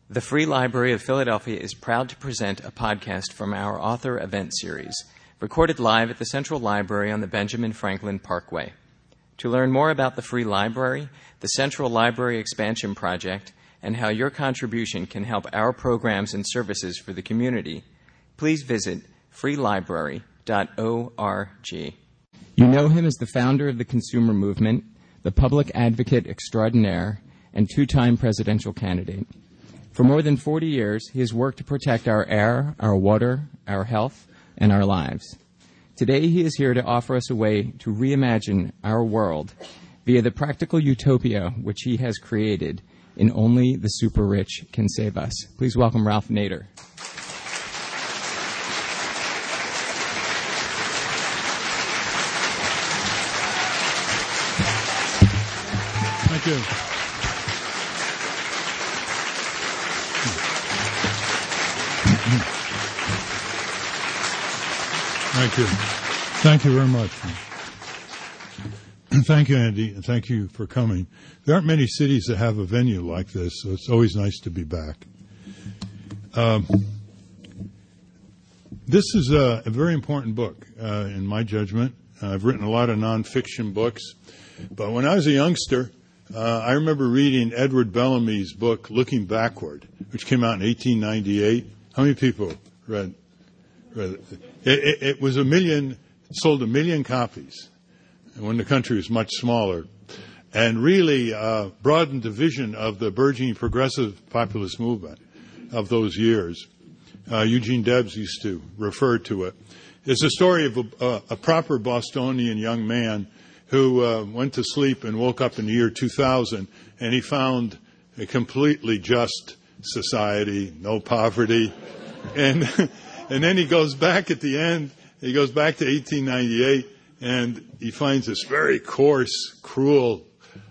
The Free Library of Philadelphia is proud to present a podcast from our author event series, recorded live at the Central Library on the Benjamin Franklin Parkway. To learn more about the Free Library, the Central Library Expansion Project, and how your contribution can help our programs and services for the community, please visit freelibrary.org. You know him as the founder of the consumer movement, the public advocate extraordinaire, and two-time presidential candidate. For more than 40 years, he has worked to protect our air, our water, our health, and our lives. Today, he is here to offer us a way to reimagine our world via the practical utopia which he has created in Only the Super Rich Can Save Us. Please welcome Ralph Nader. Thank you. Thank you. Thank you very much. Thank you, Andy, and thank you for coming. There aren't many cities that have a venue like this, so it's always nice to be back. This is a very important book, in my judgment. I've written a lot of nonfiction books, but when I was a youngster, I remember reading Edward Bellamy's book, Looking Backward, which came out in 1898. How many people read it? It was sold 1 million copies when the country was much smaller, and really broadened the vision of the burgeoning progressive populist movement of those years. Eugene Debs used to refer to it. It's a story of a proper Bostonian young man who went to sleep and woke up in the year 2000, and he found a completely just society, no poverty, and then he goes back at the end. He goes back to 1898, and he finds this very coarse, cruel,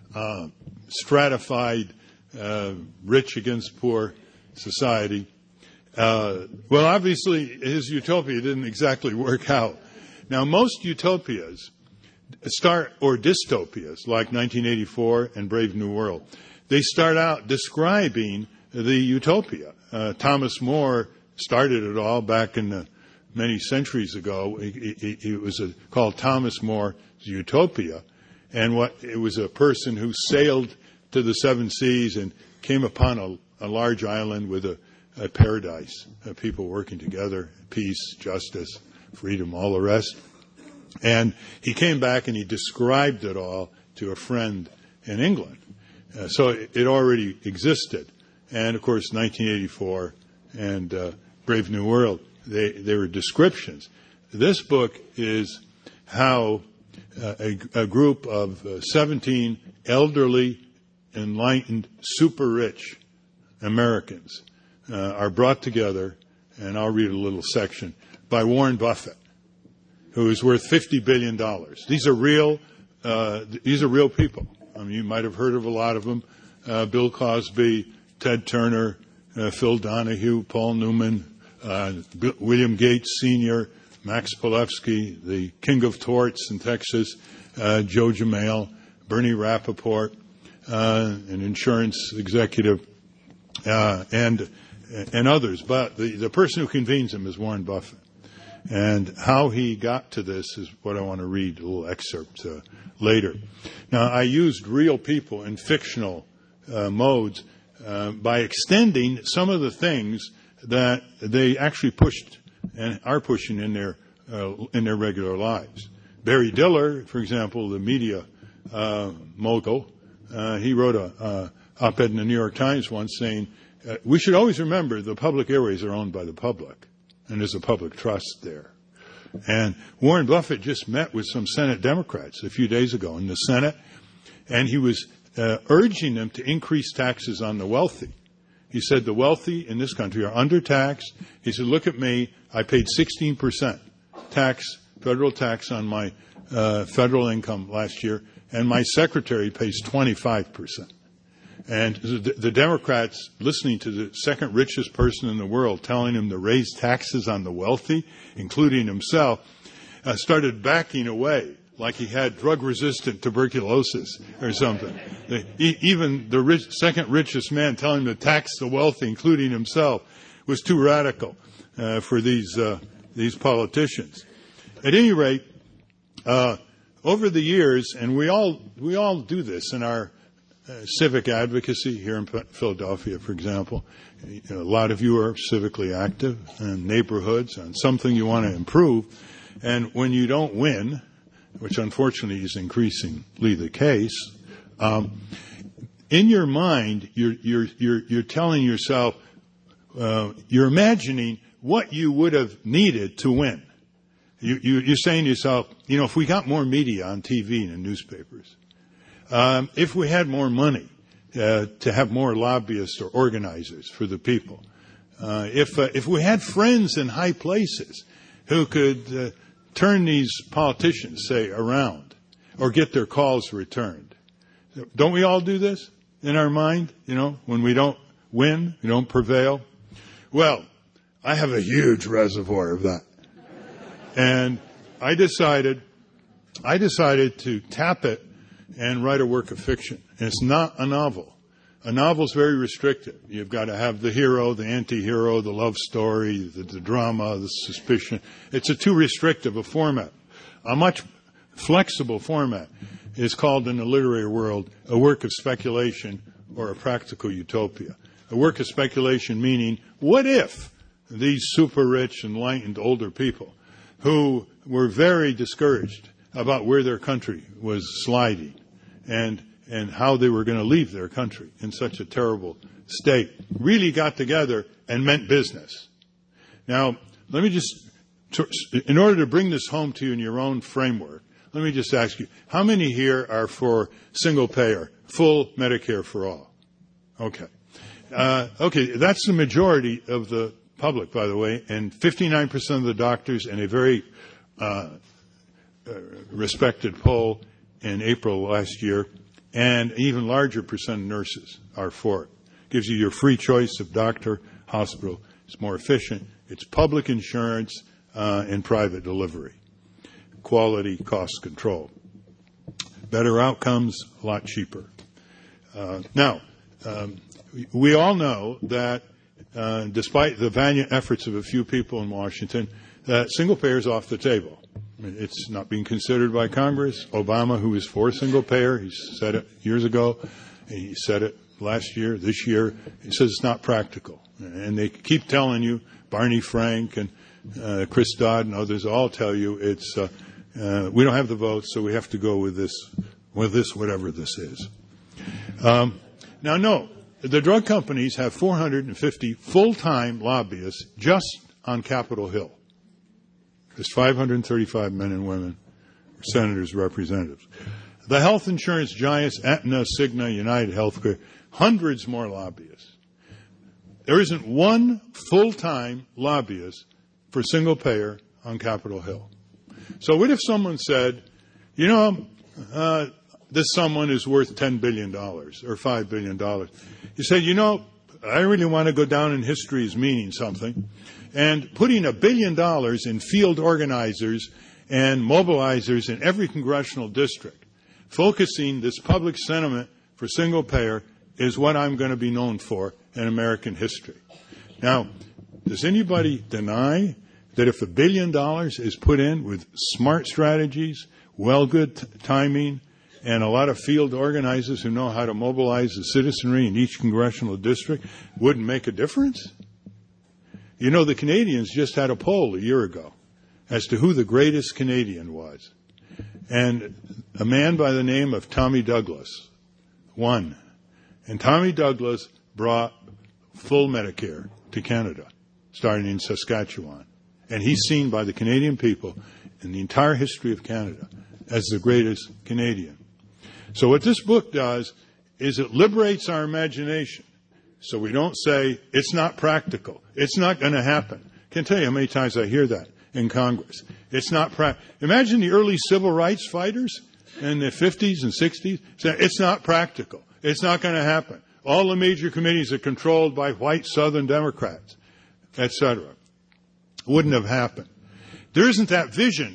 stratified, rich against poor society. Well, obviously, his utopia didn't exactly work out. Now, most utopias or dystopias, like 1984 and Brave New World, they start out describing the utopia. Thomas More started it all back in many centuries ago. It was called Thomas More's Utopia, and it was a person who sailed to the seven seas and came upon a large island with a paradise, people working together, peace, justice, freedom, all the rest. And he came back and he described it all to a friend in England. So it already existed. And, of course, 1984 and Brave New World, they were descriptions. This book is how a group of 17 elderly, enlightened, super rich Americans are brought together, and I'll read a little section, by Warren Buffett, who is worth $50 billion. These are real people. I mean, you might have heard of a lot of them. Bill Cosby, Ted Turner, Phil Donahue, Paul Newman, William Gates Sr., Max Palevsky, the king of torts in Texas, Joe Jamail, Bernie Rappaport, an insurance executive, and others. But the person who convenes them is Warren Buffett. And how he got to this is what I want to read, a little excerpt later. Now, I used real people in fictional modes by extending some of the things that they actually pushed and are pushing in their regular lives. Barry Diller, for example, the media mogul, he wrote a op-ed in the New York Times once saying, we should always remember the public airways are owned by the public, and there's a public trust there. And Warren Buffett just met with some Senate Democrats a few days ago in the Senate, and he was urging them to increase taxes on the wealthy. He said the wealthy in this country are undertaxed. He said, look at me, I paid 16% federal tax on my federal income last year, and my secretary pays 25%. And the Democrats, listening to the second richest person in the world telling him to raise taxes on the wealthy, including himself, started backing away, like he had drug-resistant tuberculosis or something. Even the second richest man telling him to tax the wealthy, including himself, was too radical for these politicians. At any rate, over the years, and we all do this in our civic advocacy here in Philadelphia, for example. A lot of you are civically active in neighborhoods on something you want to improve, and when you don't win, which unfortunately is increasingly the case, in your mind you're telling yourself, you're imagining what you would have needed to win. You're saying to yourself, if we got more media on TV and in newspapers, if we had more money to have more lobbyists or organizers for the people, if we had friends in high places who could turn these politicians, say, around or get their calls returned. Don't we all do this in our mind? When we don't win, we don't prevail. Well, I have a huge reservoir of that. And I decided to tap it and write a work of fiction. And it's not a novel. A novel's very restrictive. You've got to have the hero, the anti-hero, the love story, the drama, the suspicion. It's too restrictive a format. A much flexible format is called in the literary world a work of speculation or a practical utopia. A work of speculation meaning, what if these super rich, enlightened older people who were very discouraged about where their country was sliding and how they were going to leave their country in such a terrible state, really got together and meant business. Now, let me just, in order to bring this home to you in your own framework, let me just ask you, how many here are for single payer, full Medicare for all? Okay. Okay, that's the majority of the public, by the way, and 59% of the doctors in a very respected poll in April last year, and an even larger percent of nurses are for it. Gives you your free choice of doctor, hospital. It's more efficient. It's public insurance and private delivery. Quality, cost control. Better outcomes, a lot cheaper. Now, we all know that despite the valiant efforts of a few people in Washington, that single payer is off the table. It's not being considered by Congress. Obama, who is for single payer, he said it years ago. He said it last year, this year. He says it's not practical. And they keep telling you, Barney Frank and Chris Dodd and others all tell you it's we don't have the votes, so we have to go with this, whatever this is. Now, no, the drug companies have 450 full-time lobbyists just on Capitol Hill. There's 535 men and women, senators, representatives. The health insurance giants, Aetna, Cigna, United Healthcare, hundreds more lobbyists. There isn't one full-time lobbyist for single payer on Capitol Hill. So what if someone said, this someone is worth $10 billion or $5 billion. You say, I really want to go down in history as meaning something. And putting $1 billion in field organizers and mobilizers in every congressional district, focusing this public sentiment for single payer is what I'm going to be known for in American history. Now, does anybody deny that if $1 billion is put in with smart strategies, good timing, and a lot of field organizers who know how to mobilize the citizenry in each congressional district, wouldn't make a difference? The Canadians just had a poll a year ago as to who the greatest Canadian was. And a man by the name of Tommy Douglas won. And Tommy Douglas brought full Medicare to Canada, starting in Saskatchewan. And he's seen by the Canadian people in the entire history of Canada as the greatest Canadian. So what this book does is it liberates our imagination. So we don't say, it's not practical. It's not going to happen. I can't tell you how many times I hear that in Congress. It's not practical. Imagine the early civil rights fighters in the 50s and 60s saying, it's not practical. It's not going to happen. All the major committees are controlled by white Southern Democrats, etc. Wouldn't have happened. There isn't that vision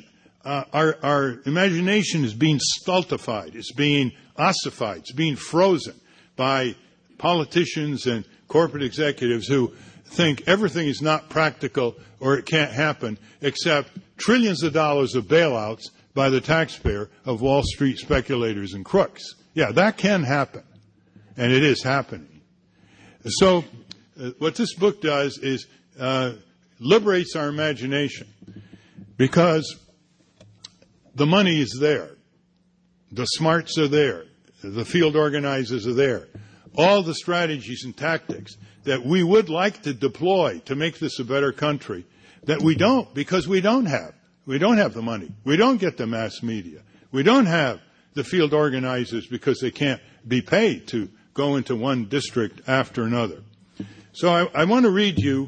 our imagination is being stultified. It's being ossified. It's being frozen by politicians and corporate executives who think everything is not practical or it can't happen except trillions of dollars of bailouts by the taxpayer of Wall Street speculators and crooks. Yeah, that can happen, and it is happening. So what this book does is liberates our imagination, because the money is there. The smarts are there. The field organizers are there. All the strategies and tactics that we would like to deploy to make this a better country, that we don't, because we don't have. We don't have the money. We don't get the mass media. We don't have the field organizers because they can't be paid to go into one district after another. So I want to read you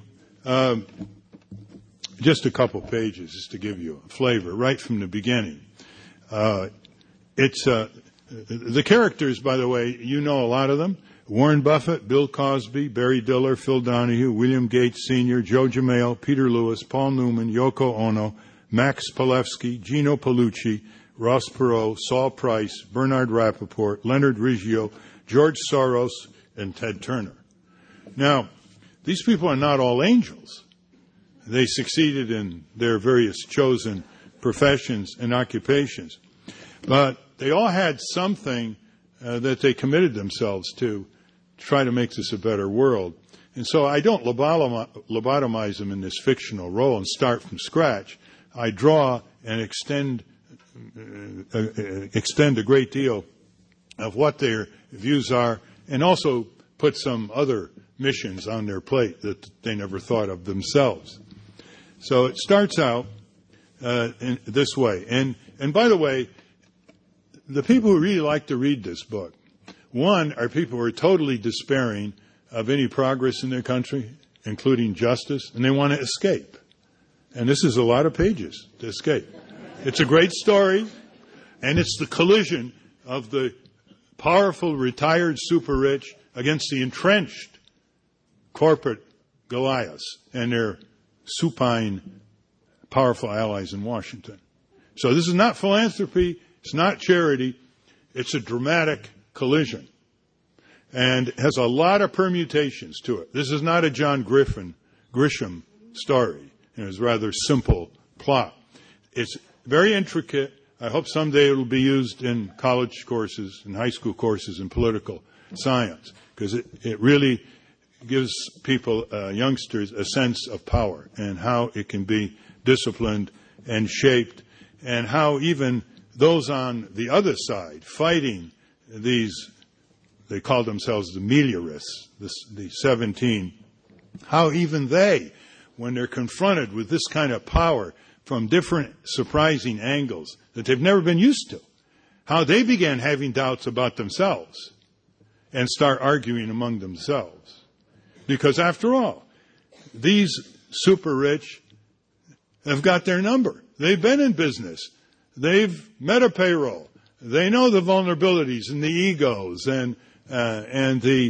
just a couple pages just to give you a flavor right from the beginning. It's the characters, by the way, you know a lot of them. Warren Buffett, Bill Cosby, Barry Diller, Phil Donahue, William Gates Sr., Joe Jamale, Peter Lewis, Paul Newman, Yoko Ono, Max Palevsky, Gino Paolucci, Ross Perot, Saul Price, Bernard Rappaport, Leonard Riggio, George Soros, and Ted Turner. Now, these people are not all angels. They succeeded in their various chosen professions and occupations. But they all had something that they committed themselves to try to make this a better world. And so I don't lobotomize them in this fictional role and start from scratch. I draw and extend a great deal of what their views are, and also put some other missions on their plate that they never thought of themselves. So it starts out in this way. And by the way, the people who really like to read this book, one, are people who are totally despairing of any progress in their country, including justice, and they want to escape. And this is a lot of pages to escape. It's a great story, and it's the collision of the powerful, retired, super rich against the entrenched corporate Goliaths and their supine, powerful allies in Washington. So this is not philanthropy. It's not charity. It's a dramatic collision. And it has a lot of permutations to it. This is not a John Grisham story. It's a rather simple plot. It's very intricate. I hope someday it will be used in college courses, in high school courses in political science, because it really gives people, youngsters, a sense of power and how it can be disciplined and shaped, and how even those on the other side fighting these, they call themselves the meliorists, the 17, how even they, when they're confronted with this kind of power from different surprising angles that they've never been used to, how they began having doubts about themselves and start arguing among themselves. Because after all, these super rich have got their number. They've been in business. They've met a payroll. They know the vulnerabilities and the egos and the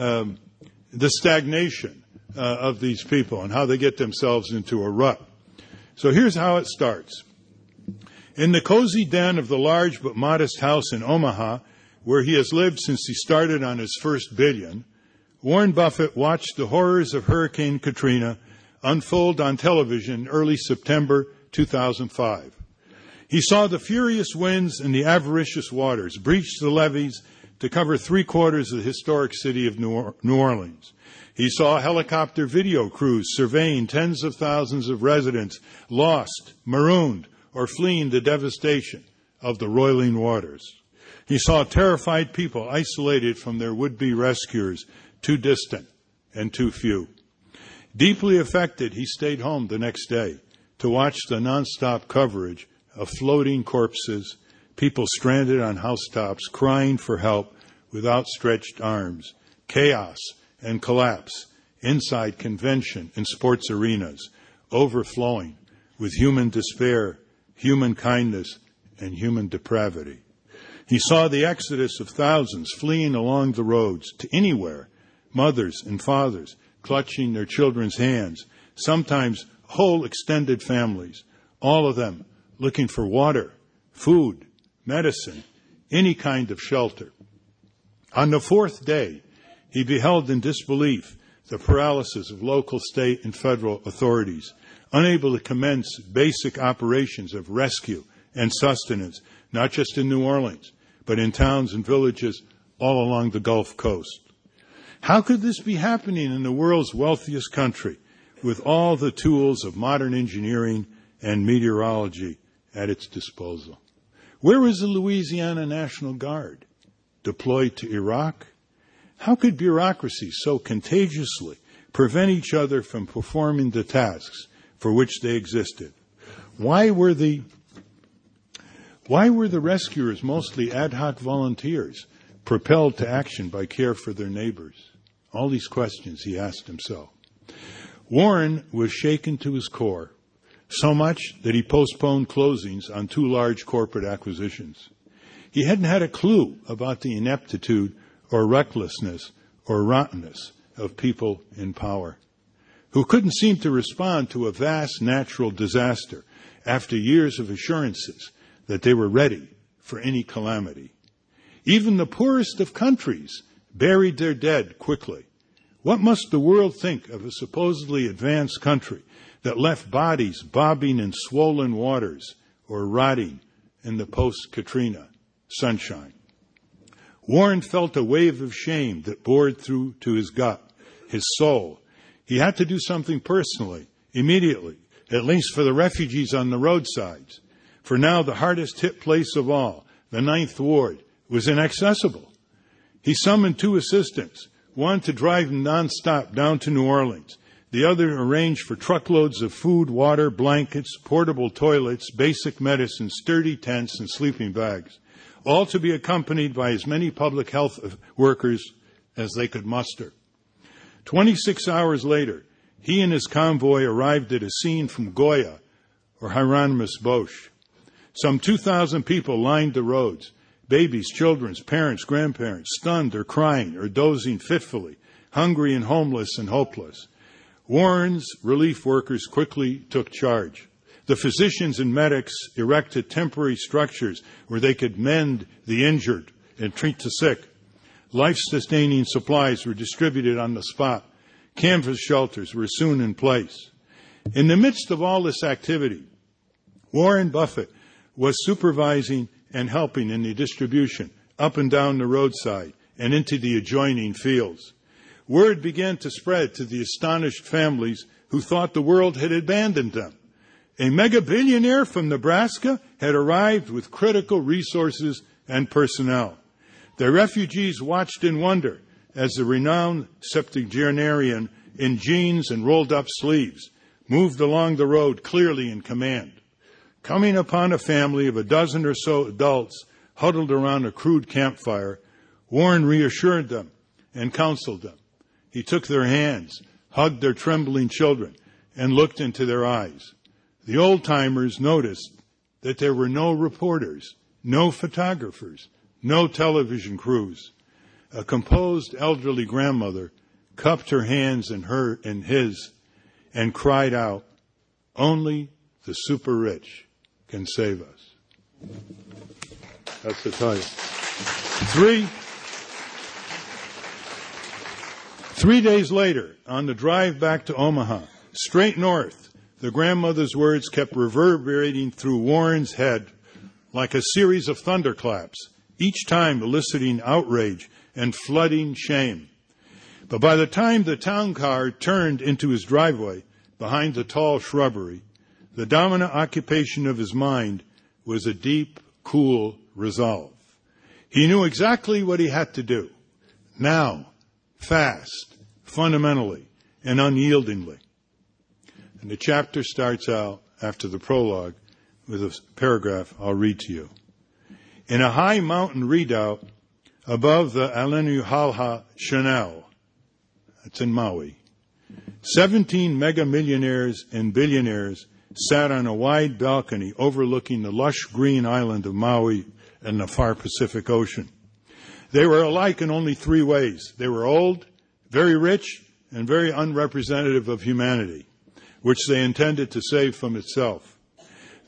stagnation of these people and how they get themselves into a rut. So here's how it starts. In the cozy den of the large but modest house in Omaha, where he has lived since he started on his first billion, Warren Buffett watched the horrors of Hurricane Katrina unfold on television in early September 2005. He saw the furious winds and the avaricious waters breach the levees to cover 3/4 of the historic city of New Orleans. He saw helicopter video crews surveying tens of thousands of residents lost, marooned, or fleeing the devastation of the roiling waters. He saw terrified people isolated from their would-be rescuers, too distant and too few. Deeply affected, he stayed home the next day to watch the nonstop coverage of floating corpses, people stranded on housetops crying for help with outstretched arms, chaos and collapse inside convention and sports arenas, overflowing with human despair, human kindness, and human depravity. He saw the exodus of thousands fleeing along the roads to anywhere, mothers and fathers clutching their children's hands, sometimes whole extended families, all of them looking for water, food, medicine, any kind of shelter. On the fourth day, he beheld in disbelief the paralysis of local, state, and federal authorities, unable to commence basic operations of rescue and sustenance, not just in New Orleans, but in towns and villages all along the Gulf Coast. How could this be happening in the world's wealthiest country with all the tools of modern engineering and meteorology at its disposal? Where was the Louisiana National Guard? Deployed to Iraq? How could bureaucracies so contagiously prevent each other from performing the tasks for which they existed? Why were the rescuers mostly ad hoc volunteers, propelled to action by care for their neighbors? All these questions he asked himself. Warren was shaken to his core, so much that he postponed closings on 2 large corporate acquisitions. He hadn't had a clue about the ineptitude or recklessness or rottenness of people in power, who couldn't seem to respond to a vast natural disaster after years of assurances that they were ready for any calamity. Even the poorest of countries buried their dead quickly. What must the world think of a supposedly advanced country that left bodies bobbing in swollen waters or rotting in the post-Katrina sunshine? Warren felt a wave of shame that bored through to his gut, his soul. He had to do something personally, immediately, at least for the refugees on the roadsides. For now, the hardest hit place of all, the 9th Ward, was inaccessible. He summoned 2 assistants, one to drive him nonstop down to New Orleans, the other arranged for truckloads of food, water, blankets, portable toilets, basic medicine, sturdy tents, and sleeping bags, all to be accompanied by as many public health workers as they could muster. 26 hours later, he and his convoy arrived at a scene from Goya or Hieronymus Bosch. Some 2,000 people lined the roads, babies, children, parents, grandparents, stunned or crying or dozing fitfully, hungry and homeless and hopeless. Warren's relief workers quickly took charge. The physicians and medics erected temporary structures where they could mend the injured and treat the sick. Life-sustaining supplies were distributed on the spot. Canvas shelters were soon in place. In the midst of all this activity, Warren Buffett was supervising and helping in the distribution up and down the roadside and into the adjoining fields. Word began to spread to the astonished families who thought the world had abandoned them. A mega-billionaire from Nebraska had arrived with critical resources and personnel. The refugees watched in wonder as the renowned septuagenarian in jeans and rolled-up sleeves moved along the road clearly in command. Coming upon a family of a dozen or so adults huddled around a crude campfire, Warren reassured them and counseled them. He took their hands, hugged their trembling children, and looked into their eyes. The old-timers noticed that there were no reporters, no photographers, no television crews. A composed elderly grandmother cupped her hands in his and cried out, "Only the super rich can save us." That's the title. Three days later, on the drive back to Omaha, straight north, the grandmother's words kept reverberating through Warren's head like a series of thunderclaps, each time eliciting outrage and flooding shame. But by the time the town car turned into his driveway behind the tall shrubbery, the dominant occupation of his mind was a deep, cool resolve. He knew exactly what he had to do, now, fast, fundamentally, and unyieldingly. And the chapter starts out, after the prologue, with a paragraph I'll read to you. In a high mountain redoubt above the Alenuhalha Chanel, that's in Maui, 17 mega-millionaires and billionaires sat on a wide balcony overlooking the lush green island of Maui and the far Pacific Ocean. They were alike in only 3 ways. They were old, very rich, and very unrepresentative of humanity, which they intended to save from itself.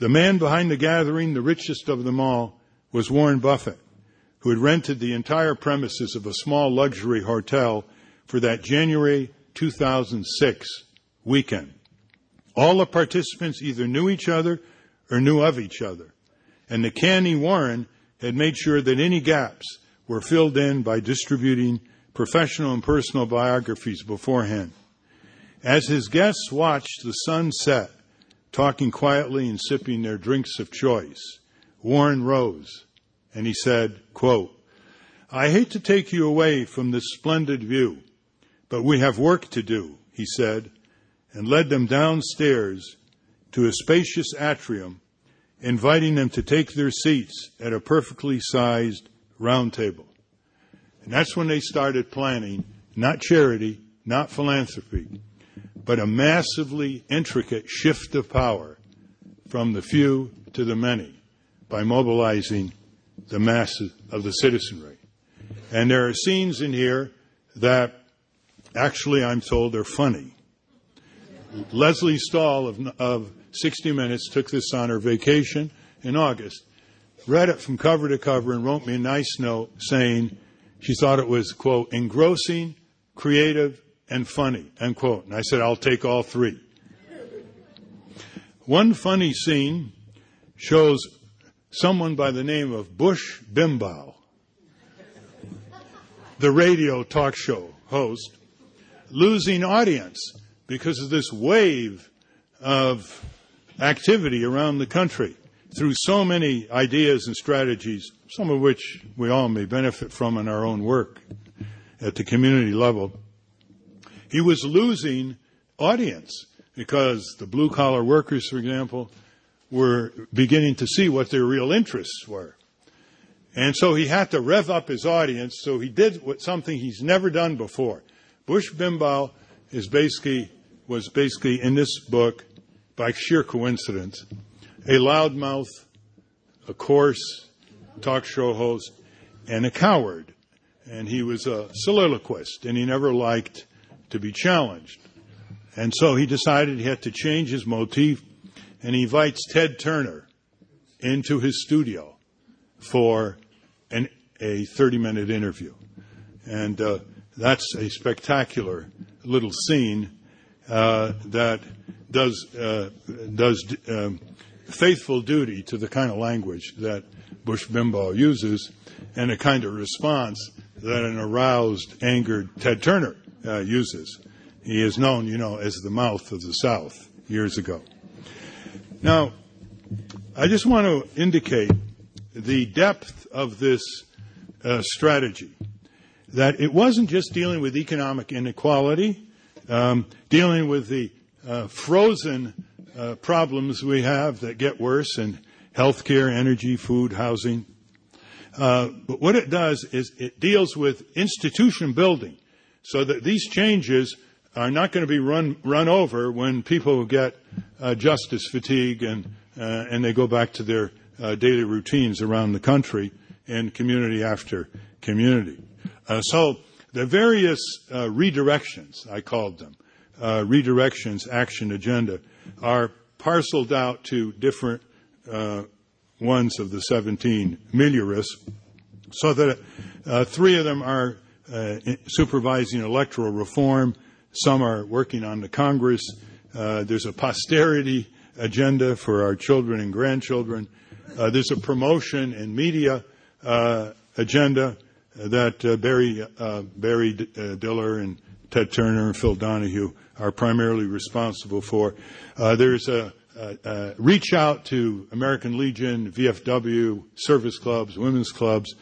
The man behind the gathering, the richest of them all, was Warren Buffett, who had rented the entire premises of a small luxury hotel for that January 2006 weekend. All the participants either knew each other or knew of each other, and the canny Warren had made sure that any gaps were filled in by distributing professional and personal biographies beforehand. As his guests watched the sun set, talking quietly and sipping their drinks of choice, Warren rose and he said, quote, "I hate to take you away from this splendid view, but we have work to do," he said, and led them downstairs to a spacious atrium, inviting them to take their seats at a perfectly sized round table. And that's when they started planning, not charity, not philanthropy, but a massively intricate shift of power from the few to the many by mobilizing the masses of the citizenry. And there are scenes in here that actually, I'm told, are funny. Leslie Stahl of 60 Minutes took this on her vacation in August, read it from cover to cover, and wrote me a nice note saying she thought it was, quote, "engrossing, creative, and funny," unquote. And I said, I'll take all three. One funny scene shows someone by the name of Bush Bimbow, the radio talk show host, losing audience because of this wave of activity around the country through so many ideas and strategies, some of which we all may benefit from in our own work at the community level. He was losing audience because the blue-collar workers, for example, were beginning to see what their real interests were. And so he had to rev up his audience, so he did something he's never done before. Bush Bimbow was basically in this book, by sheer coincidence, a loudmouth, a coarse talk show host, and a coward. And he was a soliloquist, and he never liked to be challenged. And so he decided he had to change his motif, and he invites Ted Turner into his studio for a 30-minute interview. And that's a spectacular little scene that does faithful duty to the kind of language that Bush Bimbow uses and a kind of response that an aroused, angered Ted Turner uses. He is known, as the mouth of the South years ago. Now, I just want to indicate the depth of this strategy, that it wasn't just dealing with economic inequality, dealing with the frozen problems we have that get worse in healthcare, energy, food, housing. But what it does is it deals with institution building so that these changes are not going to be run over when people get justice fatigue and they go back to their daily routines around the country and community after community. So the various redirections, I called them, redirections, action agenda, are parceled out to different ones of the 17 miliaris, so that 3 of them are supervising electoral reform, some are working on the Congress, there's a posterity agenda for our children and grandchildren, there's a promotion and media agenda that Barry Diller and Ted Turner and Phil Donahue are primarily responsible for. There's a reach out to American Legion, VFW, service clubs, women's clubs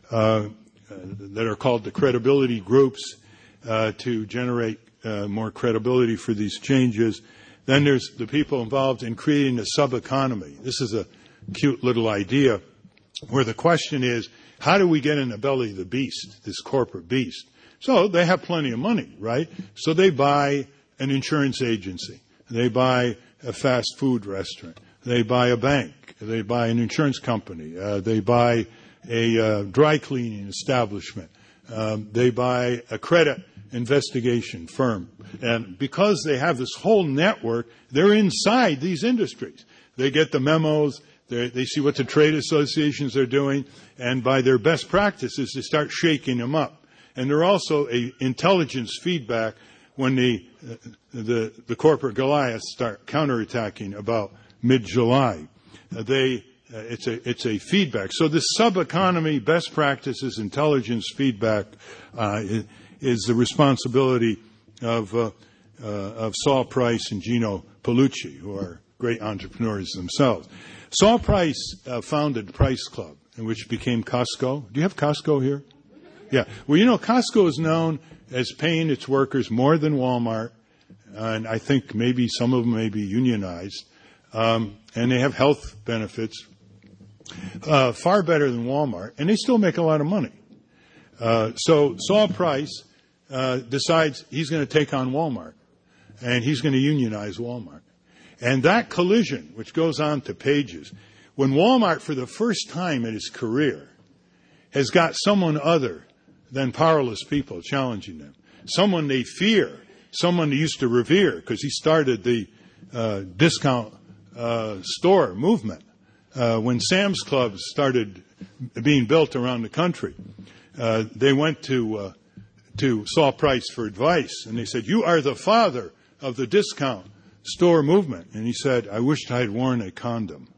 that are called the credibility groups to generate more credibility for these changes. Then there's the people involved in creating a sub-economy. This is a cute little idea where the question is, how do we get in the belly of the beast, this corporate beast? So they have plenty of money, right? So they buy an insurance agency. They buy a fast food restaurant. They buy a bank. They buy an insurance company. They buy a dry cleaning establishment. They buy a credit investigation firm. And because they have this whole network, they're inside these industries. They get the memos. They see what the trade associations are doing, and by their best practices, they start shaking them up. And they're also a intelligence feedback when the corporate Goliaths start counterattacking about mid-July. It's a feedback. So this sub-economy, best practices, intelligence feedback is the responsibility of Saul Price and Gino Paolucci, who are great entrepreneurs themselves. Saul Price founded Price Club, which became Costco. Do you have Costco here? Yeah. Well, Costco is known as paying its workers more than Walmart, and I think maybe some of them may be unionized, and they have health benefits far better than Walmart, and they still make a lot of money. So Saul Price decides he's going to take on Walmart, and he's going to unionize Walmart. And that collision, which goes on to pages, when Walmart, for the first time in his career, has got someone other than powerless people challenging them, someone they fear, someone they used to revere, because he started the discount store movement. When Sam's Clubs started being built around the country, they went to Saul Price for advice, and they said, "You are the father of the discount store movement." And he said, "I wished I had worn a condom."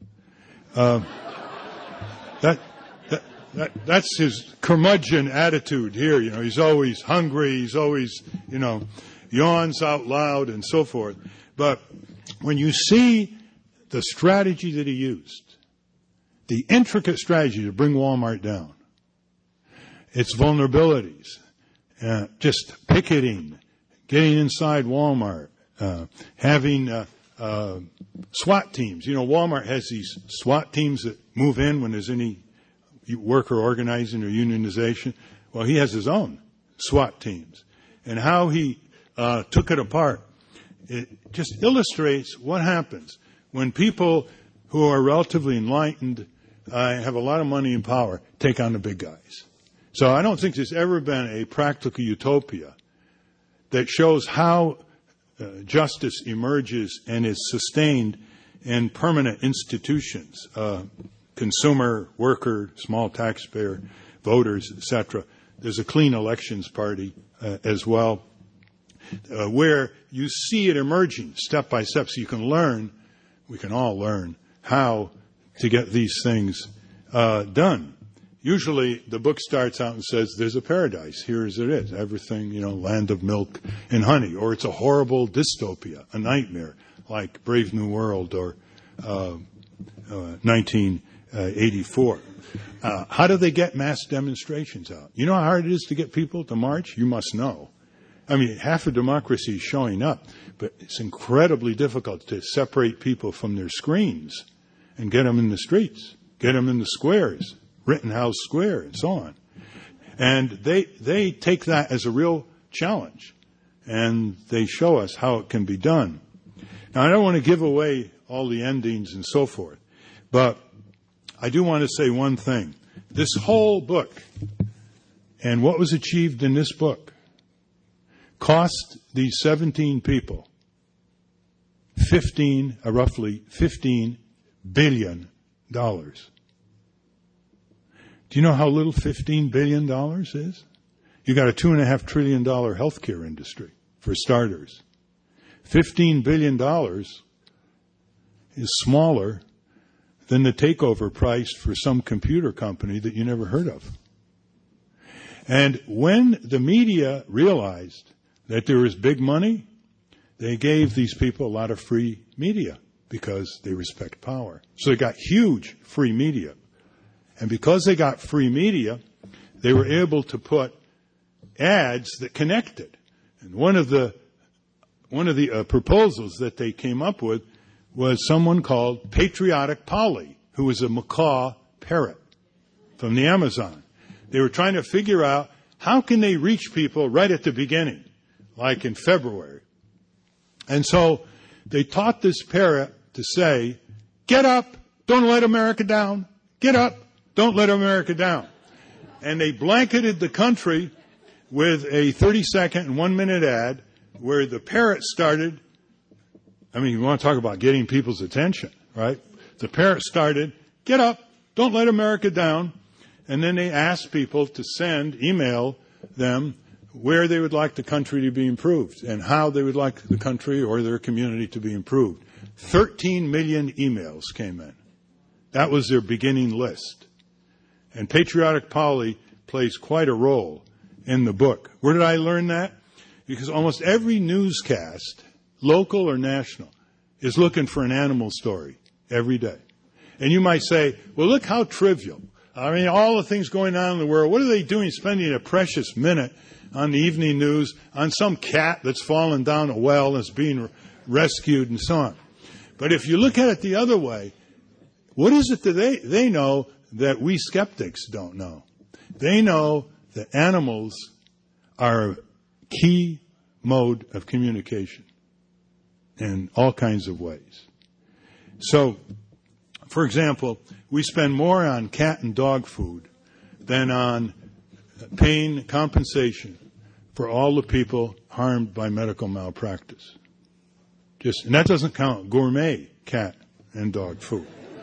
That's his curmudgeon attitude here. He's always hungry. He's always, yawns out loud and so forth. But when you see the strategy that he used, the intricate strategy to bring Walmart down, its vulnerabilities, just picketing, getting inside Walmart, having SWAT teams. Walmart has these SWAT teams that move in when there's any worker organizing or unionization. Well, he has his own SWAT teams. And how he took it apart, it just illustrates what happens when people who are relatively enlightened, have a lot of money and power, take on the big guys. So I don't think there's ever been a practical utopia that shows how justice emerges and is sustained in permanent institutions, consumer, worker, small taxpayer, voters, etc. There's a clean elections party as well, where you see it emerging step by step, so you can learn, we can all learn, how to get these things done. Usually the book starts out and says, there's a paradise, here as it is, everything, land of milk and honey, or it's a horrible dystopia, a nightmare, like Brave New World or 1984. How do they get mass demonstrations out? You know how hard it is to get people to march? You must know. I mean, half of democracy is showing up, but it's incredibly difficult to separate people from their screens and get them in the streets, get them in the squares, Rittenhouse Square, and so on. And they take that as a real challenge, and they show us how it can be done. Now, I don't want to give away all the endings and so forth, but I do want to say one thing. This whole book, and what was achieved in this book, cost these 17 people roughly $15 billion. Do you know how little $15 billion is? You got a $2.5 trillion healthcare industry, for starters. $15 billion is smaller than the takeover price for some computer company that you never heard of. And when the media realized that there was big money, they gave these people a lot of free media because they respect power. So they got huge free media. And because they got free media, they were able to put ads that connected. And one of the proposals that they came up with was someone called Patriotic Polly, who was a macaw parrot from the Amazon. They were trying to figure out how can they reach people right at the beginning, like in February. And so they taught this parrot to say, "Get up, don't let America down. Get up, don't let America down." And they blanketed the country with a 30-second and 1-minute ad where the parrot started. I mean, you want to talk about getting people's attention, right? The parrot started, "Get up, don't let America down." And then they asked people to email them where they would like the country to be improved and how they would like the country or their community to be improved. 13 million emails came in. That was their beginning list. And Patriotic Polly plays quite a role in the book. Where did I learn that? Because almost every newscast, local or national, is looking for an animal story every day. And you might say, well, look how trivial. I mean, all the things going on in the world, what are they doing spending a precious minute on the evening news on some cat that's fallen down a well and is being rescued and so on? But if you look at it the other way, what is it that they know that we skeptics don't know? They know that animals are a key mode of communication in all kinds of ways. So, for example, we spend more on cat and dog food than on paying compensation for all the people harmed by medical malpractice. And that doesn't count gourmet cat and dog food.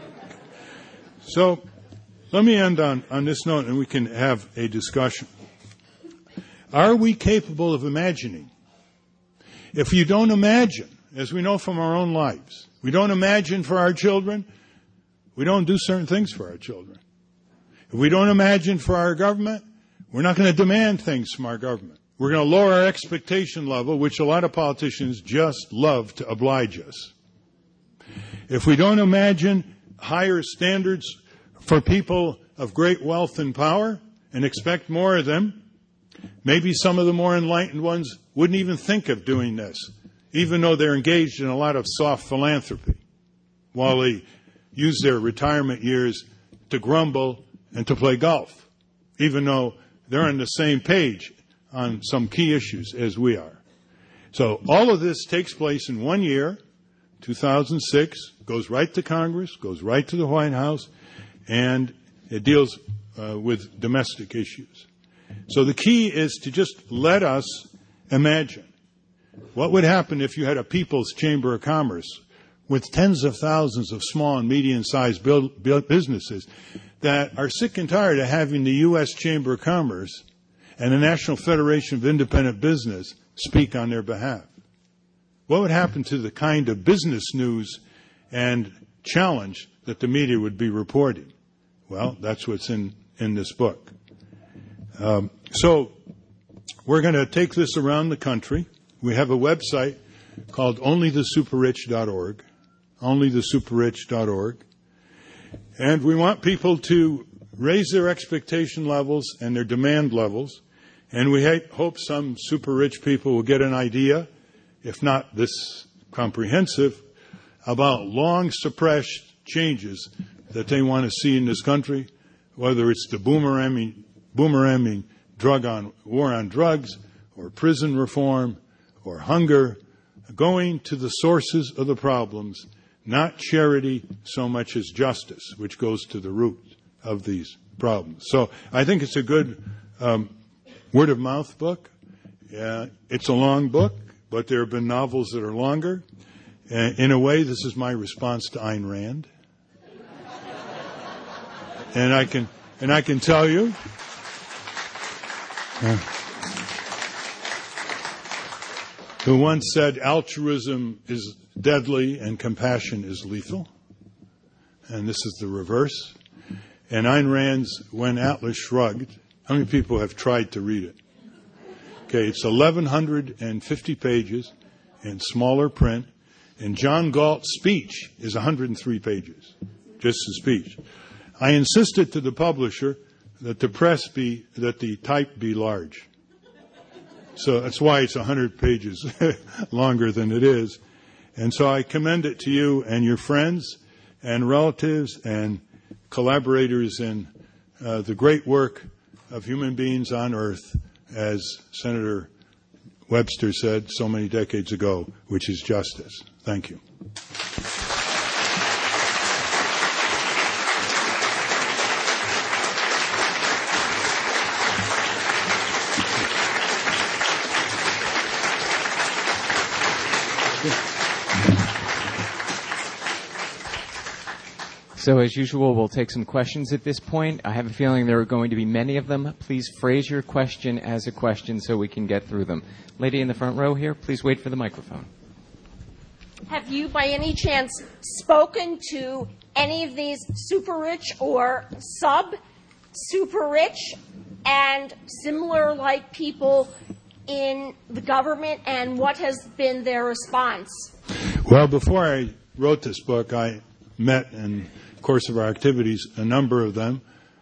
So let me end on this note and we can have a discussion. Are we capable of imagining? If you don't imagine, as we know from our own lives, we don't imagine for our children, we don't do certain things for our children. If we don't imagine for our government, we're not going to demand things from our government. We're going to lower our expectation level, which a lot of politicians just love to oblige us. If we don't imagine higher standards for people of great wealth and power and expect more of them, maybe some of the more enlightened ones wouldn't even think of doing this, even though they're engaged in a lot of soft philanthropy, while they use their retirement years to grumble and to play golf, even though they're on the same page on some key issues as we are. So all of this takes place in 1 year, 2006, goes right to Congress, goes right to the White House, and it deals with domestic issues. So the key is to just let us imagine what would happen if you had a People's Chamber of Commerce with tens of thousands of small and medium-sized businesses that are sick and tired of having the U.S. Chamber of Commerce and the National Federation of Independent Business speak on their behalf. What would happen to the kind of business news and challenge that the media would be reporting? Well, that's what's in this book. So we're going to take this around the country. We have a website called onlythesuperrich.org, onlythesuperrich.org. And we want people to raise their expectation levels and their demand levels. And we hope some super rich people will get an idea, if not this comprehensive, about long suppressed changes that they want to see in this country, whether it's the boomeranging war on drugs, or prison reform, or hunger, going to the sources of the problems, not charity so much as justice, which goes to the root of these problems. So I think it's a good word-of-mouth book. It's a long book, but there have been novels that are longer. In a way, this is my response to Ayn Rand. And I can tell you, who once said altruism is deadly and compassion is lethal. And this is the reverse. And Ayn Rand's When Atlas Shrugged, how many people have tried to read it? Okay, it's 1,150 pages in smaller print. And John Galt's speech is 103 pages, just the speech. I insisted to the publisher that the type be large. So that's why it's 100 pages longer than it is. And so I commend it to you and your friends and relatives and collaborators in the great work of human beings on earth, as Senator Webster said so many decades ago, which is justice. Thank you. So as usual, we'll take some questions at this point. I have a feeling there are going to be many of them. Please phrase your question as a question so we can get through them. Lady in the front row here, please wait for the microphone. Have you, by any chance, spoken to any of these super rich or sub-super rich and similar-like people in the government, and what has been their response? Well, before I wrote this book, I met in the course of our activities a number of them,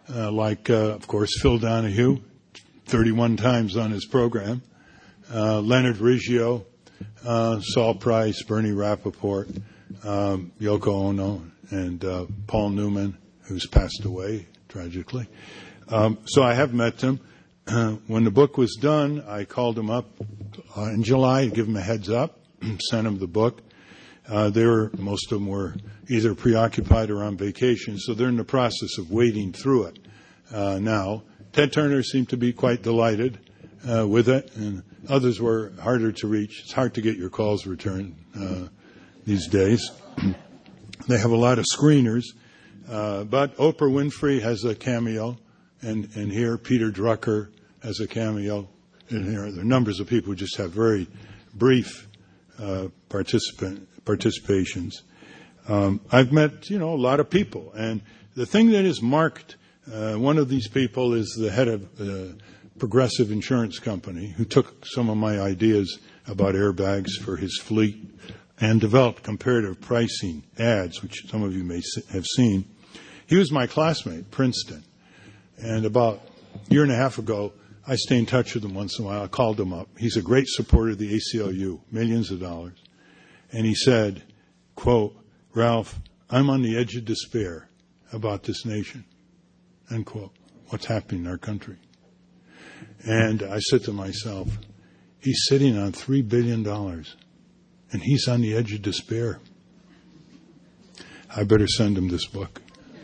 of course, Phil Donahue, 31 times on his program, Leonard Riggio, Saul Price, Bernie Rappaport, Yoko Ono, and Paul Newman, who's passed away tragically. So I have met them. When the book was done, I called them up in July to give them a heads up, sent them the book. Most of them were either preoccupied or on vacation, so they're in the process of wading through it now. Ted Turner seemed to be quite delighted with it, and others were harder to reach. It's hard to get your calls returned these days. They have a lot of screeners, but Oprah Winfrey has a cameo, and here Peter Drucker has a cameo, and here there are numbers of people who just have very brief participations. I've met, a lot of people, and the thing that is marked, one of these people is the head of Progressive Insurance Company, who took some of my ideas about airbags for his fleet and developed comparative pricing ads, which some of you may have seen. He was my classmate at Princeton, and about a year and a half ago, I stay in touch with him once in a while. I called him up. He's a great supporter of the ACLU, millions of dollars. And he said, quote, "Ralph, I'm on the edge of despair about this nation," end quote. What's happening in our country? And I said to myself, he's sitting on $3 billion, and he's on the edge of despair. I better send him this book.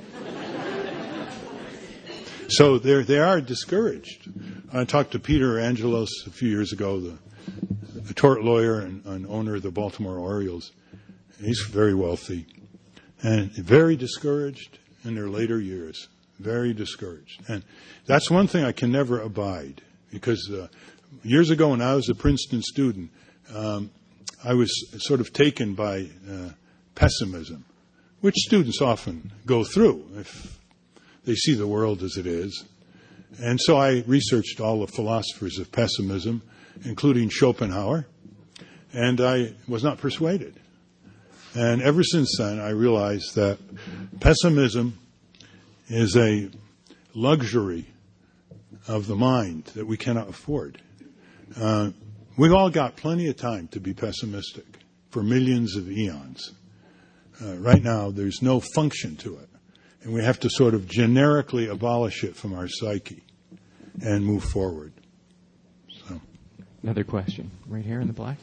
So they are discouraged. I talked to Peter Angelos a few years ago, the tort lawyer and owner of the Baltimore Orioles. He's very wealthy and very discouraged in their later years. Very discouraged. And that's one thing I can never abide, because years ago when I was a Princeton student, I was sort of taken by pessimism, which students often go through if they see the world as it is. And so I researched all the philosophers of pessimism, including Schopenhauer, and I was not persuaded. And ever since then, I realized that pessimism is a luxury of the mind that we cannot afford. We've all got plenty of time to be pessimistic for millions of eons. Right now, there's no function to it. And we have to sort of generically abolish it from our psyche and move forward. So, another question, right here in the black.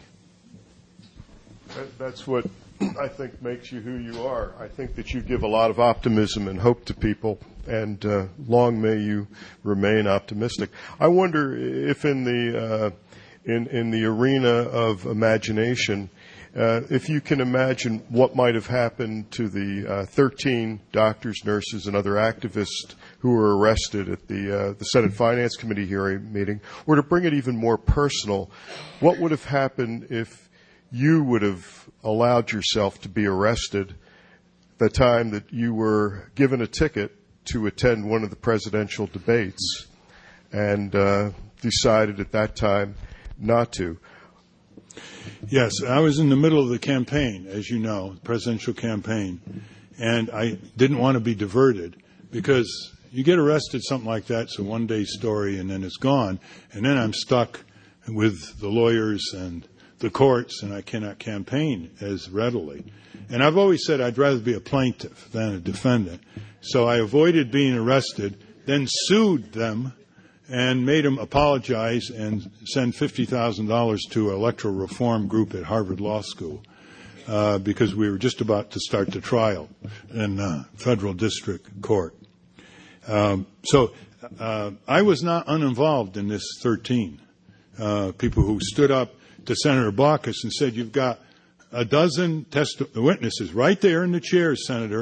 That's what I think makes you who you are. I think that you give a lot of optimism and hope to people, and long may you remain optimistic. I wonder if in the arena of imagination, if you can imagine what might have happened to the 13 doctors, nurses, and other activists who were arrested at the Senate Finance Committee hearing meeting, or to bring it even more personal, what would have happened if you would have allowed yourself to be arrested the time that you were given a ticket to attend one of the presidential debates and decided at that time not to? Yes, I was in the middle of the campaign, as you know, presidential campaign, and I didn't want to be diverted, because you get arrested, something like that, it's a one-day story, and then it's gone, and then I'm stuck with the lawyers and the courts, and I cannot campaign as readily. And I've always said I'd rather be a plaintiff than a defendant. So I avoided being arrested, then sued them and made them apologize and send $50,000 to an electoral reform group at Harvard Law School because we were just about to start the trial in federal district court. So I was not uninvolved in this 13 people who stood up to Senator Baucus and said, "You've got a dozen witnesses right there in the chairs, Senator,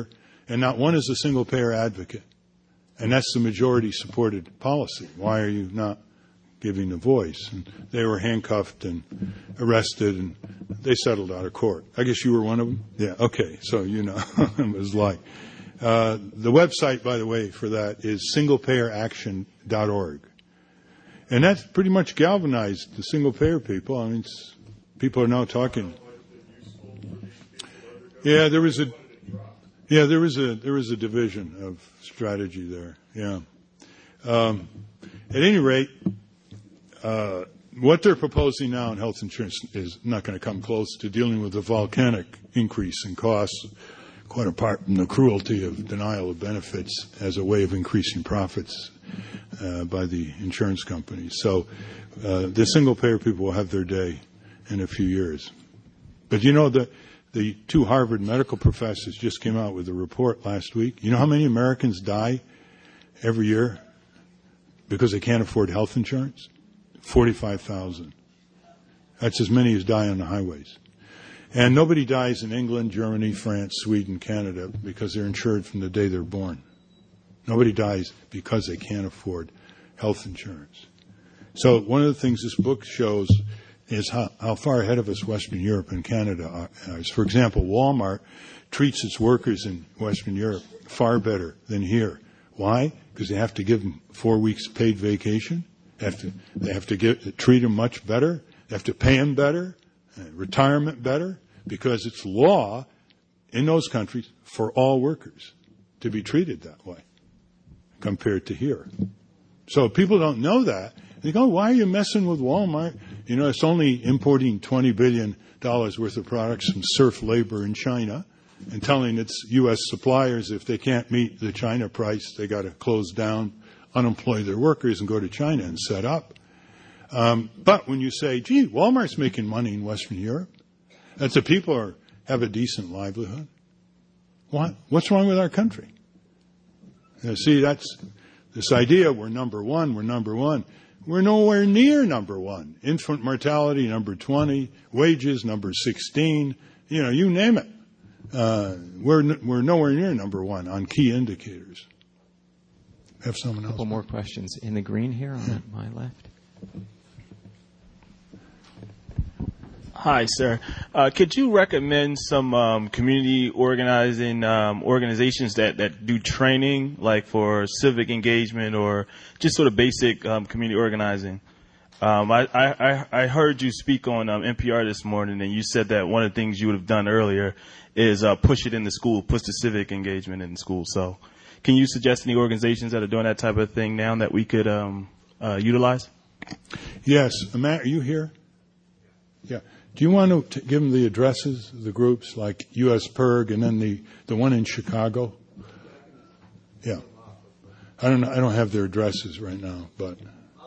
and not one is a single-payer advocate. And that's the majority-supported policy. Why are you not giving a voice? And they were handcuffed and arrested, and they settled out of court. I guess you were one of them? Yeah, okay, so you know what it was like. The website, by the way, for that is singlepayeraction.org. And that's pretty much galvanized the single-payer people. I mean, people are now talking. Yeah, there was a division of strategy there. Yeah. At any rate, what they're proposing now in health insurance is not going to come close to dealing with the volcanic increase in costs, quite apart from the cruelty of denial of benefits as a way of increasing profits by the insurance companies. So the single-payer people will have their day in a few years. But you know, the two Harvard medical professors just came out with a report last week. You know how many Americans die every year because they can't afford health insurance? 45,000. That's as many as die on the highways. And nobody dies in England, Germany, France, Sweden, Canada because they're insured from the day they're born. Nobody dies because they can't afford health insurance. So one of the things this book shows is how far ahead of us Western Europe and Canada are. For example, Walmart treats its workers in Western Europe far better than here. Why? Because they have to give them 4 weeks paid vacation. They have to treat them much better. They have to pay them better, retirement better, because it's law in those countries for all workers to be treated that way compared to here. So people don't know that. They go, why are you messing with Walmart? You know, it's only importing $20 billion worth of products from serf labor in China and telling its U.S. suppliers if they can't meet the China price, they got to close down, unemploy their workers, and go to China and set up. But when you say, gee, Walmart's making money in Western Europe, and so people have a decent livelihood, what's wrong with our country? See, that's this idea we're number one. We're nowhere near number one. Infant mortality, number 20. Wages, number 16. You know, you name it. We're nowhere near number one on key indicators. Have someone else? A couple more questions. In the green here on my left. Hi, sir. Could you recommend some community organizing organizations that do training, like for civic engagement or just sort of basic community organizing? I heard you speak on NPR this morning, and you said that one of the things you would have done earlier is push it in the school, push the civic engagement in the school. So can you suggest any organizations that are doing that type of thing now that we could utilize? Yes. Matt, are you here? Yeah. Do you want to give them the addresses of the groups, like USPIRG and then the one in Chicago? Yeah. I don't have their addresses right now, but.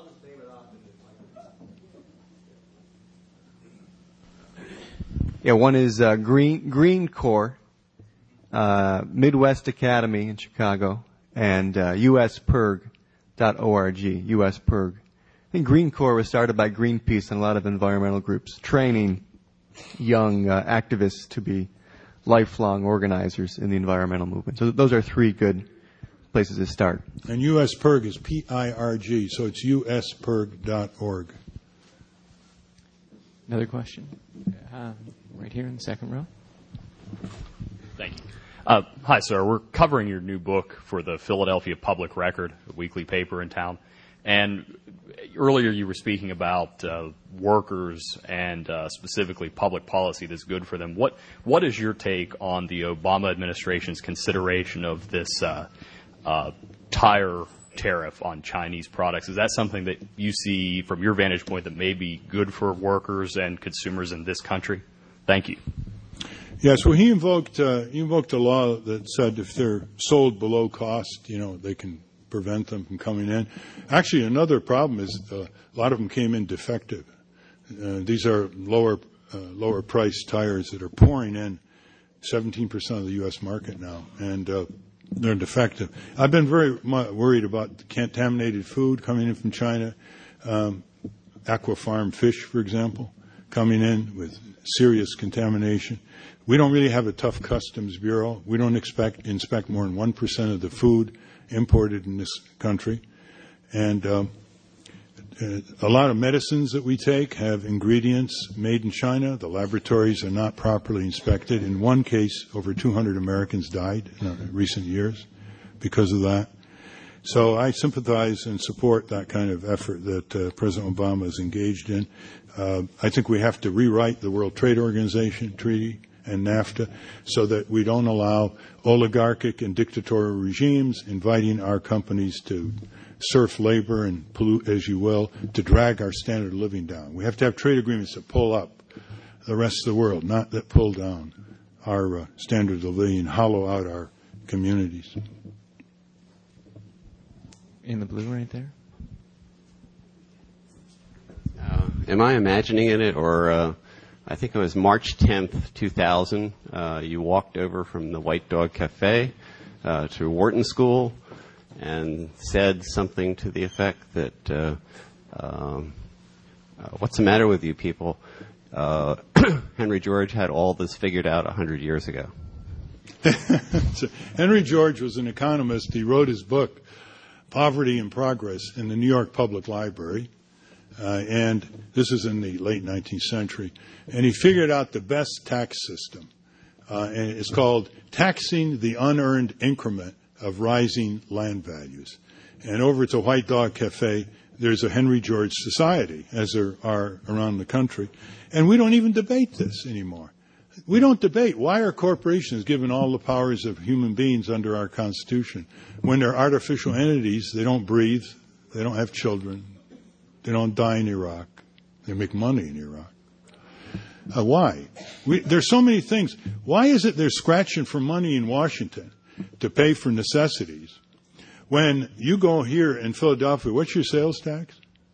Yeah, one is Green Corps, Midwest Academy in Chicago, and USPIRG.org, USPIRG. I think Green Corps was started by Greenpeace and a lot of environmental groups, training young activists to be lifelong organizers in the environmental movement. So those are three good places to start. And USPIRG is PIRG, so it's USPIRG.org. Another question? Right here in the second row. Thank you. Hi, sir. We're covering your new book for the Philadelphia Public Record, a weekly paper in town. And earlier you were speaking about workers and specifically public policy that's good for them. What is your take on the Obama administration's consideration of this tire tariff on Chinese products? Is that something that you see from your vantage point that may be good for workers and consumers in this country? Thank you. Yes, well, he invoked a law that said if they're sold below cost, they can prevent them from coming in. Actually, another problem is a lot of them came in defective. These are lower priced tires that are pouring in 17% of the U.S. market now, and they're defective. I've been very worried about contaminated food coming in from China, aquafarm fish, for example, coming in with serious contamination. We don't really have a tough customs bureau. We don't inspect more than 1% of the food imported in this country. And a lot of medicines that we take have ingredients made in China. The laboratories are not properly inspected. In one case, over 200 Americans died in recent years because of that. So I sympathize and support that kind of effort that President Obama is engaged in. I think we have to rewrite the World Trade Organization treaty and NAFTA so that we don't allow oligarchic and dictatorial regimes inviting our companies to serf labor and pollute, as you will, to drag our standard of living down. We have to have trade agreements that pull up the rest of the world, not that pull down our standards of living and hollow out our communities. In the blue right there. Am I imagining it, or I think it was March 10th, 2000, you walked over from the White Dog Cafe to Wharton School and said something to the effect that, what's the matter with you people? Henry George had all this figured out 100 years ago. So Henry George was an economist. He wrote his book, Poverty and Progress, in the New York Public Library. And this is in the late 19th century. And he figured out the best tax system. And it's called Taxing the Unearned Increment of Rising Land Values. And over at the White Dog Cafe, there's a Henry George Society, as there are around the country. And we don't even debate this anymore. We don't debate why are corporations given all the powers of human beings under our Constitution when they're artificial entities. They don't breathe, they don't have children, they don't die in Iraq, they make money in Iraq. Why? There's so many things. Why is it they're scratching for money in Washington to pay for necessities when you go here in Philadelphia? What's your sales tax?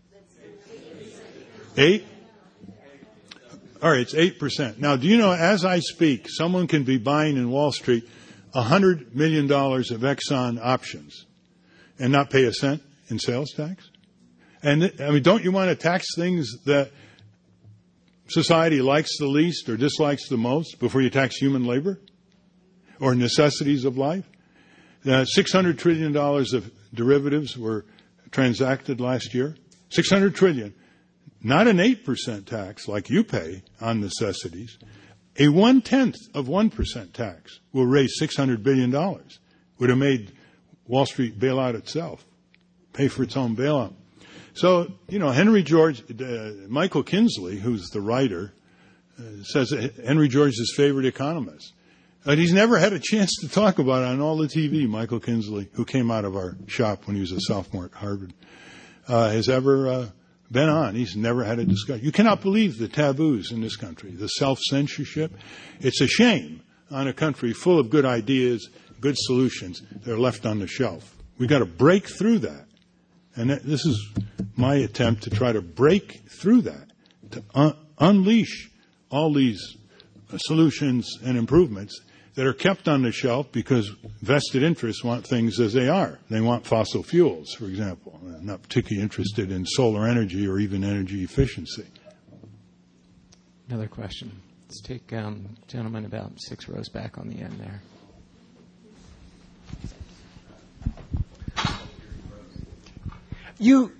8? All right, it's 8%. Now, do you know, as I speak, someone can be buying in Wall Street $100 million of Exxon options and not pay a cent in sales tax? And, I mean, don't you want to tax things that society likes the least or dislikes the most before you tax human labor or necessities of life? $600 trillion of derivatives were transacted last year. $600 trillion. Not an 8% tax like you pay on necessities. A 0.1% tax will raise $600 billion. Would have made Wall Street bail out itself, pay for its own bailout. So, you know, Henry George, Michael Kinsley, who's the writer, says that Henry George is his favorite economist. But he's never had a chance to talk about it on all the TV, Michael Kinsley, who came out of our shop when he was a sophomore at Harvard, has ever been on. He's never had a discussion. You cannot believe the taboos in this country, the self-censorship. It's a shame on a country full of good ideas, good solutions that are left on the shelf. We've got to break through that. And this is my attempt to try to break through that, to unleash all these solutions and improvements that are kept on the shelf because vested interests want things as they are. They want fossil fuels, for example. They're not particularly interested in solar energy or even energy efficiency. Another question. Let's take gentleman about 6 rows back on the end there. You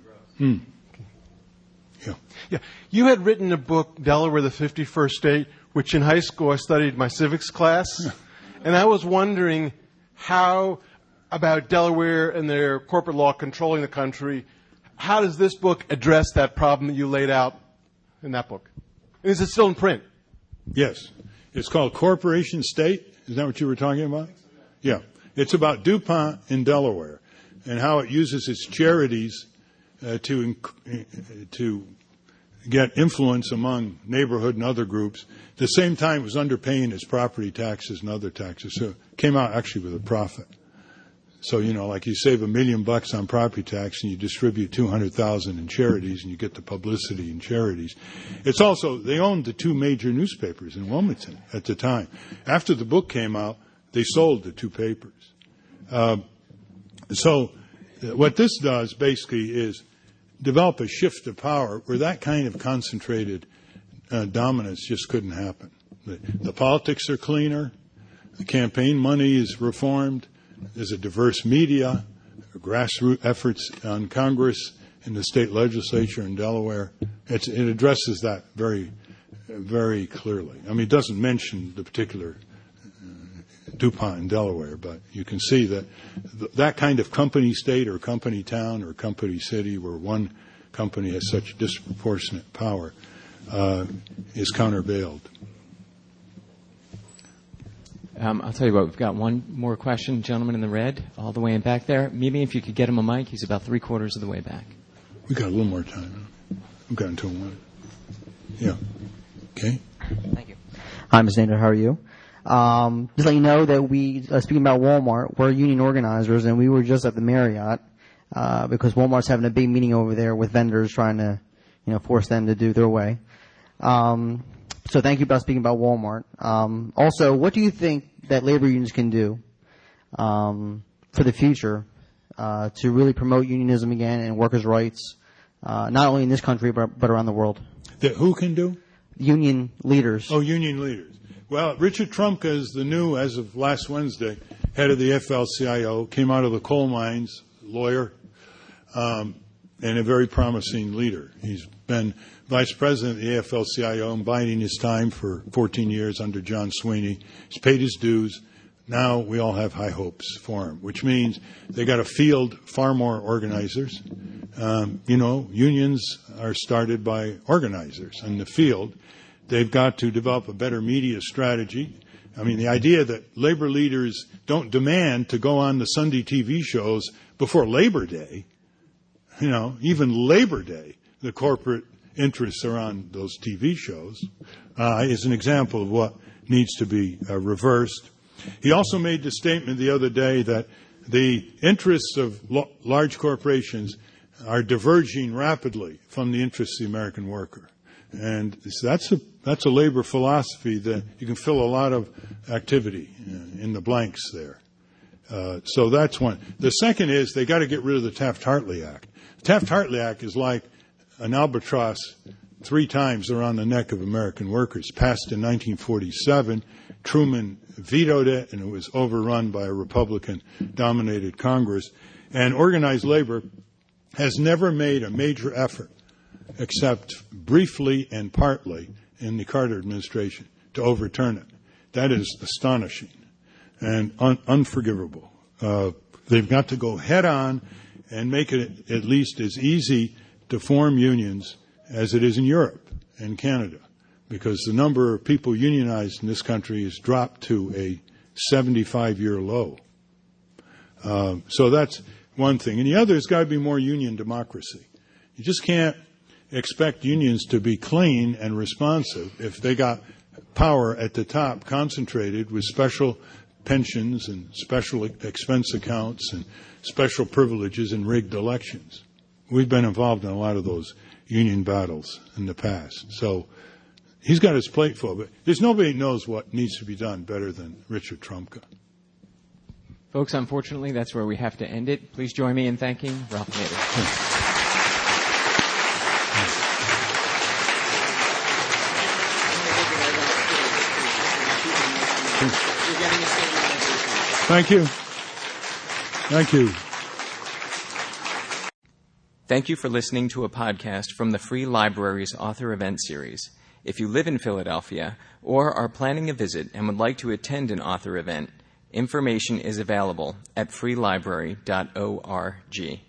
had written a book, Delaware, the 51st State, which in high school I studied my civics class. And I was wondering how, about Delaware and their corporate law controlling the country, how does this book address that problem that you laid out in that book? Is it still in print? Yes. It's called Corporation State. Is that what you were talking about? Yeah. It's about DuPont in Delaware and how it uses its charities to get influence among neighborhood and other groups. At the same time, it was underpaying its property taxes and other taxes. So it came out actually with a profit. So, you know, like you save $1 million on property tax and you distribute $200,000 in charities and you get the publicity in charities. It's also, they owned the 2 major newspapers in Wilmington at the time. After the book came out, they sold the 2 papers. So what this does basically is develop a shift of power where that kind of concentrated dominance just couldn't happen. The politics are cleaner. The campaign money is reformed. There's a diverse media, grassroots efforts on Congress and the state legislature in Delaware. It addresses that very, very clearly. I mean, it doesn't mention the particular DuPont in Delaware, but you can see that that kind of company state or company town or company city where one company has such disproportionate power is countervailed. I'll tell you what, we've got one more question. Gentleman in the red, all the way in back there. Maybe if you could get him a mic, he's about 3/4 of the way back. We've got a little more time. We've got until 1. Yeah. Okay. Thank you. Hi, Ms. Nader. How are you? Just let you know that we, speaking about Walmart, we're union organizers, and we were just at the Marriott because Walmart's having a big meeting over there with vendors trying to, force them to do their way. So thank you for speaking about Walmart. Also, what do you think that labor unions can do for the future to really promote unionism again and workers' rights, not only in this country but around the world? That who can do? Union leaders. Oh, union leaders. Well, Richard Trumka is the new, as of last Wednesday, head of the AFL-CIO, came out of the coal mines, lawyer, and a very promising leader. He's been vice president of the AFL-CIO and biding his time for 14 years under John Sweeney. He's paid his dues. Now we all have high hopes for him, which means they got to field far more organizers. Unions are started by organizers in the field. They've got to develop a better media strategy. I mean, the idea that labor leaders don't demand to go on the Sunday TV shows before Labor Day, even Labor Day, the corporate interests are on those TV shows, is an example of what needs to be reversed. He also made the statement the other day that the interests of large corporations are diverging rapidly from the interests of the American worker. And that's a labor philosophy that you can fill a lot of activity in the blanks there. So that's one. The second is they got to get rid of the Taft-Hartley Act. The Taft-Hartley Act is like an albatross 3 times around the neck of American workers. Passed in 1947. Truman vetoed it, and it was overrun by a Republican-dominated Congress. And organized labor has never made a major effort, except briefly and partly in the Carter administration, to overturn it. That is astonishing and unforgivable. They've got to go head on and make it at least as easy to form unions as it is in Europe and Canada, because the number of people unionized in this country has dropped to a 75-year low. So that's one thing. And the other has got to be more union democracy. You just can't expect unions to be clean and responsive if they got power at the top concentrated with special pensions and special expense accounts and special privileges and rigged elections. We've been involved in a lot of those union battles in the past. So he's got his plate full, but there's nobody who knows what needs to be done better than Richard Trumka. Folks, unfortunately, that's where we have to end it. Please join me in thanking Ralph Nader. Thank you. Thank you. Thank you for listening to a podcast from the Free Library's Author Event Series. If you live in Philadelphia or are planning a visit and would like to attend an author event, information is available at freelibrary.org.